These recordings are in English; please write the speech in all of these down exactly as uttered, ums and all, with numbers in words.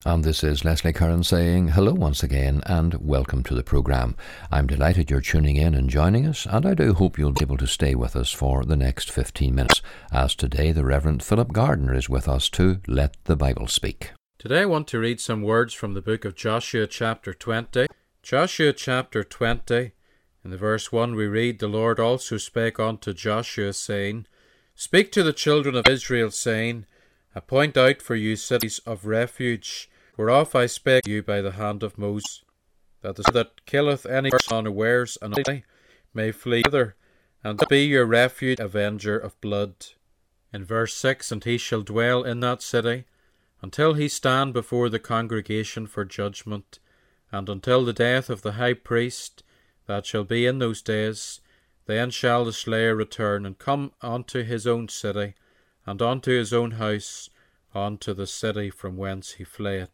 And this is Leslie Curran saying hello once again and welcome to the programme. I'm delighted you're tuning in and joining us, and I do hope you'll be able to stay with us for the next fifteen minutes, as today the Reverend Philip Gardner is with us to Let the Bible Speak. Today I want to read some words from the book of Joshua chapter twenty. Joshua chapter twenty, in the verse one we read, "The Lord also spake unto Joshua, saying, Speak to the children of Israel, saying, Appoint out for you cities of refuge, whereof I spake you by the hand of Moses, that the that killeth any person unawares and I may flee thither, and be your refuge, avenger of blood." In verse six, "And he shall dwell in that city, until he stand before the congregation for judgment, and until the death of the high priest that shall be in those days. Then shall the slayer return, and come unto his own city, and unto his own house, unto the city from whence he fled."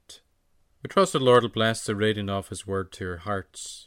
We trust the Lord will bless the reading of his word to your hearts.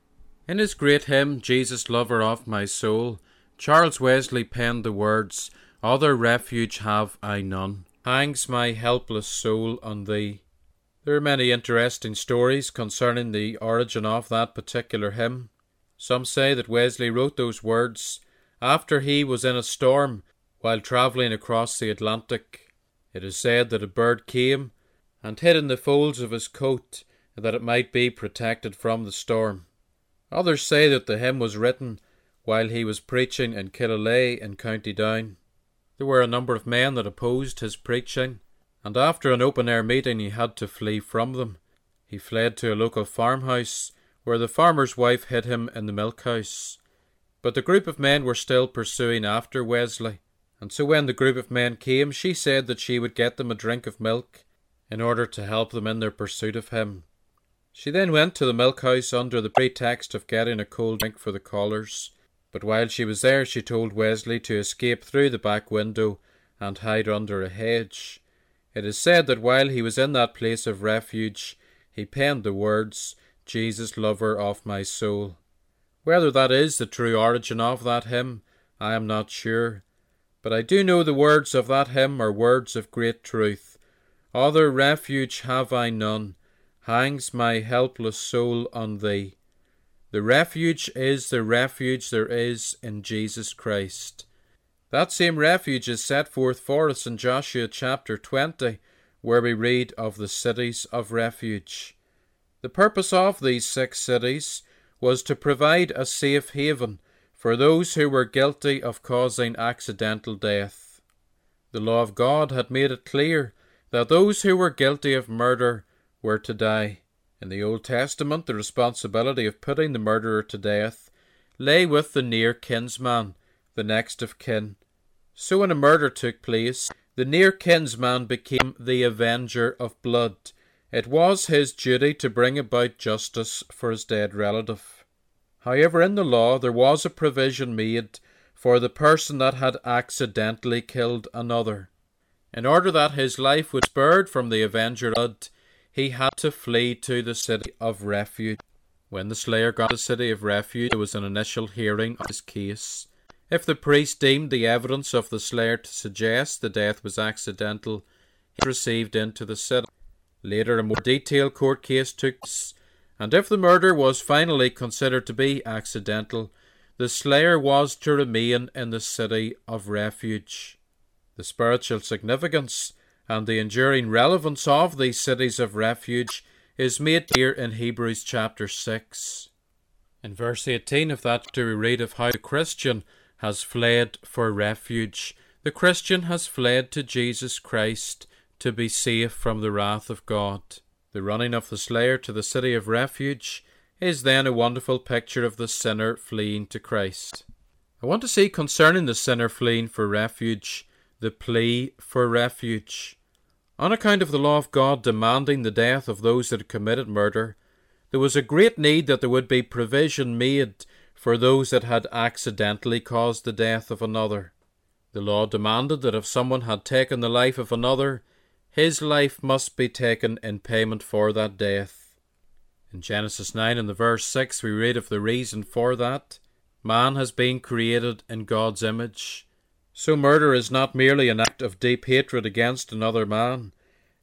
In his great hymn, "Jesus, Lover of My Soul," Charles Wesley penned the words, "Other refuge have I none. Hangs my helpless soul on thee." There are many interesting stories concerning the origin of that particular hymn. Some say that Wesley wrote those words after he was in a storm while travelling across the Atlantic. It is said that a bird came and hid in the folds of his coat, that it might be protected from the storm. Others say that the hymn was written while he was preaching in Killalay in County Down. There were a number of men that opposed his preaching, and after an open-air meeting he had to flee from them. He fled to a local farmhouse, where the farmer's wife hid him in the milk-house. But the group of men were still pursuing after Wesley, and so when the group of men came, she said that she would get them a drink of milk in order to help them in their pursuit of him. She then went to the milk-house under the pretext of getting a cold drink for the callers, but while she was there she told Wesley to escape through the back window and hide under a hedge. It is said that while he was in that place of refuge, he penned the words, "Jesus, Lover of My Soul." Whether that is the true origin of that hymn, I am not sure, but I do know the words of that hymn are words of great truth. "Other refuge have I none, hangs my helpless soul on thee." The refuge is the refuge there is in Jesus Christ. That same refuge is set forth for us in Joshua chapter twenty, where we read of the cities of refuge. The purpose of these six cities was to provide a safe haven for those who were guilty of causing accidental death. The law of God had made it clear that those who were guilty of murder were to die. In the Old Testament, the responsibility of putting the murderer to death lay with the near kinsman, the next of kin. So when a murder took place, the near kinsman became the avenger of blood. It was his duty to bring about justice for his dead relative. However, in the law there was a provision made for the person that had accidentally killed another. In order that his life would be spared from the avenger blood, he had to flee to the city of refuge. When the slayer got to the city of refuge, there was an initial hearing of his case. If the priest deemed the evidence of the slayer to suggest the death was accidental, he was received into the city. Later, a more detailed court case took place, and if the murder was finally considered to be accidental, the slayer was to remain in the city of refuge. The spiritual significance and the enduring relevance of these cities of refuge is made clear in Hebrews chapter six. In verse eighteen of that chapter we read of how the Christian has fled for refuge. The Christian has fled to Jesus Christ to be safe from the wrath of God. The running of the slayer to the city of refuge is then a wonderful picture of the sinner fleeing to Christ. I want to see concerning the sinner fleeing for refuge, the plea for refuge. On account of the law of God demanding the death of those that had committed murder, there was a great need that there would be provision made for those that had accidentally caused the death of another. The law demanded that if someone had taken the life of another, his life must be taken in payment for that death. In Genesis nine and the verse six we read of the reason for that. Man has been created in God's image. So murder is not merely an act of deep hatred against another man.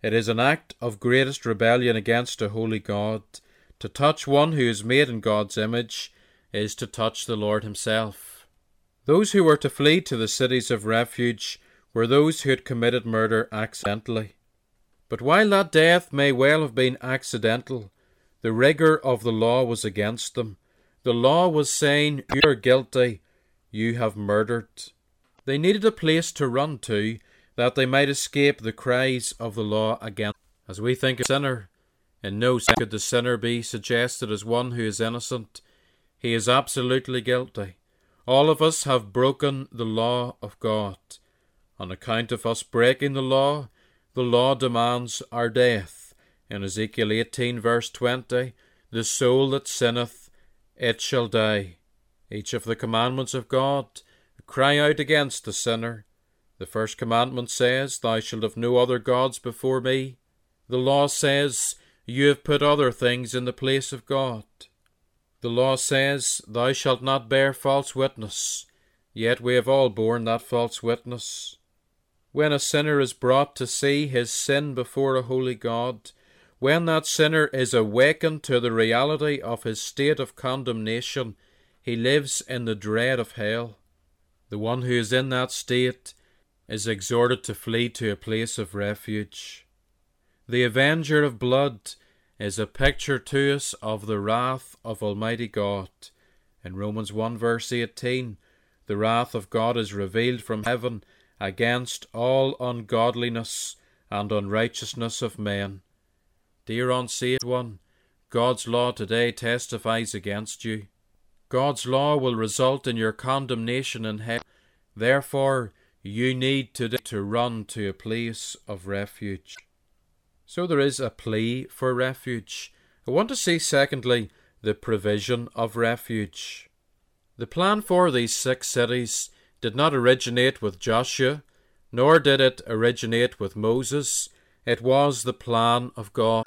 It is an act of greatest rebellion against a holy God. To touch one who is made in God's image is to touch the Lord himself. Those who were to flee to the cities of refuge were those who had committed murder accidentally. But while that death may well have been accidental, the rigour of the law was against them. The law was saying, you are guilty, you have murdered. They needed a place to run to, that they might escape the cries of the law against them. As we think of a sinner, in no sense could the sinner be suggested as one who is innocent. He is absolutely guilty. All of us have broken the law of God. On account of us breaking the law, the law demands our death. In Ezekiel eighteen verse twenty, the soul that sinneth, it shall die. Each of the commandments of God cry out against the sinner. The first commandment says, thou shalt have no other gods before me. The law says, you have put other things in the place of God. The law says, thou shalt not bear false witness. Yet we have all borne that false witness. When a sinner is brought to see his sin before a holy God, when that sinner is awakened to the reality of his state of condemnation, he lives in the dread of hell. The one who is in that state is exhorted to flee to a place of refuge. The avenger of blood is a picture to us of the wrath of Almighty God. In Romans one verse eighteen, the wrath of God is revealed from heaven against all ungodliness and unrighteousness of men. Dear unsaved one, God's law today testifies against you. God's law will result in your condemnation in hell. Therefore, you need today to run to a place of refuge. So there is a plea for refuge. I want to see, secondly, the provision of refuge. The plan for these six cities did not originate with Joshua, nor did it originate with Moses. It was the plan of God.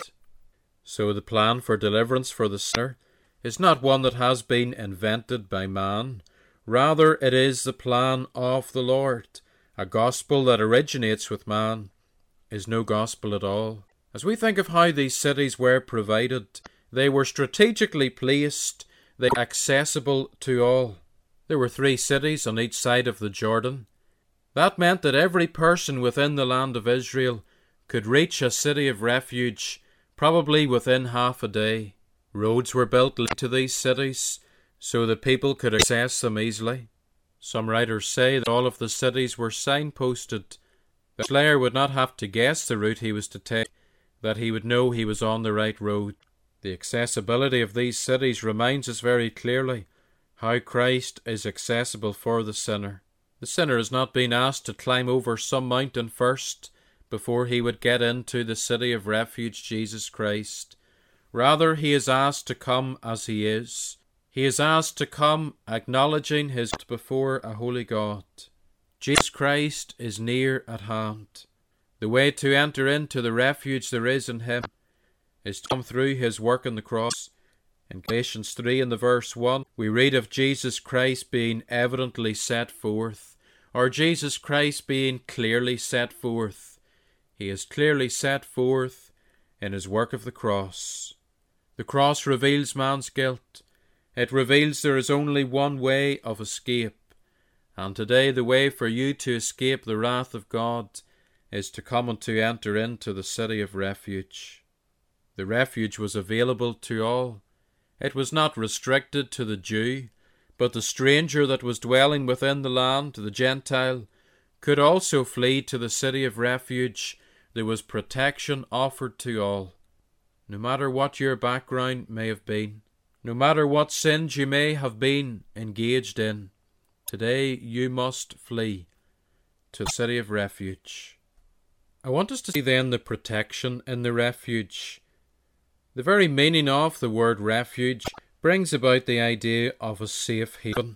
So the plan for deliverance for the sinner is not one that has been invented by man. Rather, it is the plan of the Lord. A gospel that originates with man is no gospel at all. As we think of how these cities were provided, they were strategically placed, they were accessible to all. There were three cities on each side of the Jordan. That meant that every person within the land of Israel could reach a city of refuge probably within half a day. Roads were built to these cities so that people could access them easily. Some writers say that all of the cities were signposted. The slayer would not have to guess the route he was to take, that he would know he was on the right road. The accessibility of these cities reminds us very clearly how Christ is accessible for the sinner. The sinner is not being asked to climb over some mountain first before he would get into the city of refuge, Jesus Christ. Rather, he is asked to come as he is. He is asked to come acknowledging his before a holy God. Jesus Christ is near at hand. The way to enter into the refuge there is in him is to come through his work on the cross. In Galatians three in the verse one, we read of Jesus Christ being evidently set forth, or Jesus Christ being clearly set forth. He is clearly set forth in his work of the cross. The cross reveals man's guilt. It reveals there is only one way of escape. And today the way for you to escape the wrath of God is to come and to enter into the city of refuge. The refuge was available to all. It was not restricted to the Jew, but the stranger that was dwelling within the land, the Gentile, could also flee to the city of refuge. There was protection offered to all. No matter what your background may have been, no matter what sins you may have been engaged in, today you must flee to the city of refuge. I want us to see then the protection in the refuge. The very meaning of the word refuge brings about the idea of a safe haven.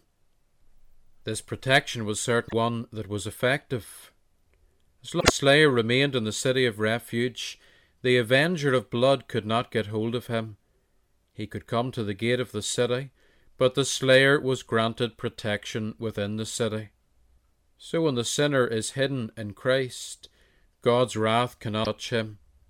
This protection was certainly one that was effective. As long as the slayer remained in the city of refuge, the avenger of blood could not get hold of him. He could come to the gate of the city, but the slayer was granted protection within the city. So when the sinner is hidden in Christ, God's wrath cannot touch him.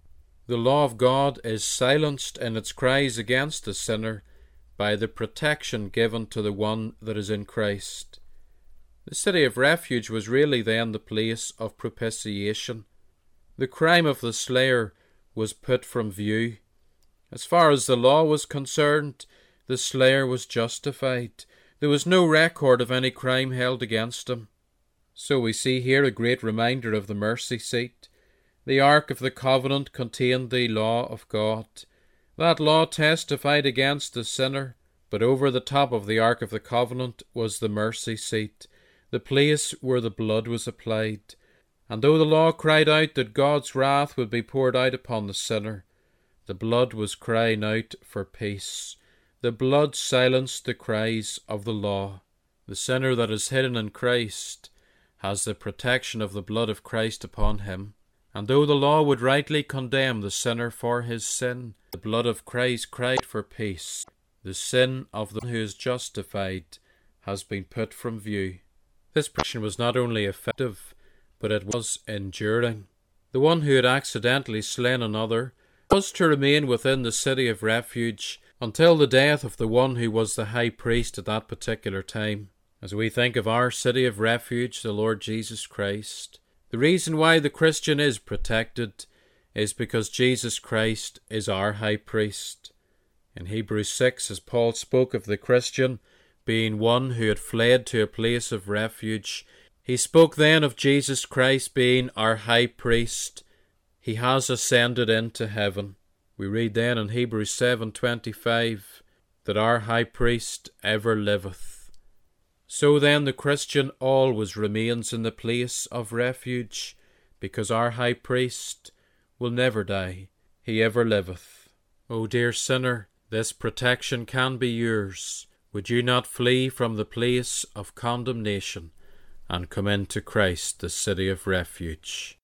The law of God is silenced in its cries against the sinner by the protection given to the one that is in Christ. The city of refuge was really then the place of propitiation. The crime of the slayer was put from view. As far as the law was concerned, the slayer was justified. There was no record of any crime held against him. So we see here a great reminder of the mercy seat. The Ark of the Covenant contained the law of God. That law testified against the sinner, but over the top of the Ark of the Covenant was the mercy seat, the place where the blood was applied. And though the law cried out that God's wrath would be poured out upon the sinner, the blood was crying out for peace. The blood silenced the cries of the law. The sinner that is hidden in Christ has the protection of the blood of Christ upon him. And though the law would rightly condemn the sinner for his sin, the blood of Christ cried for peace. The sin of the one who is justified has been put from view. This protection was not only effective, but it was enduring. The one who had accidentally slain another was to remain within the city of refuge until the death of the one who was the high priest at that particular time. As we think of our city of refuge, the Lord Jesus Christ, the reason why the Christian is protected is because Jesus Christ is our high priest. In Hebrews six, as Paul spoke of the Christian being one who had fled to a place of refuge, he spoke then of Jesus Christ being our high priest. He has ascended into heaven. We read then in Hebrews seven twenty-five that our high priest ever liveth. So then the Christian always remains in the place of refuge, because our high priest will never die. He ever liveth. O dear sinner, this protection can be yours. Would you not flee from the place of condemnation and come into Christ, the city of refuge?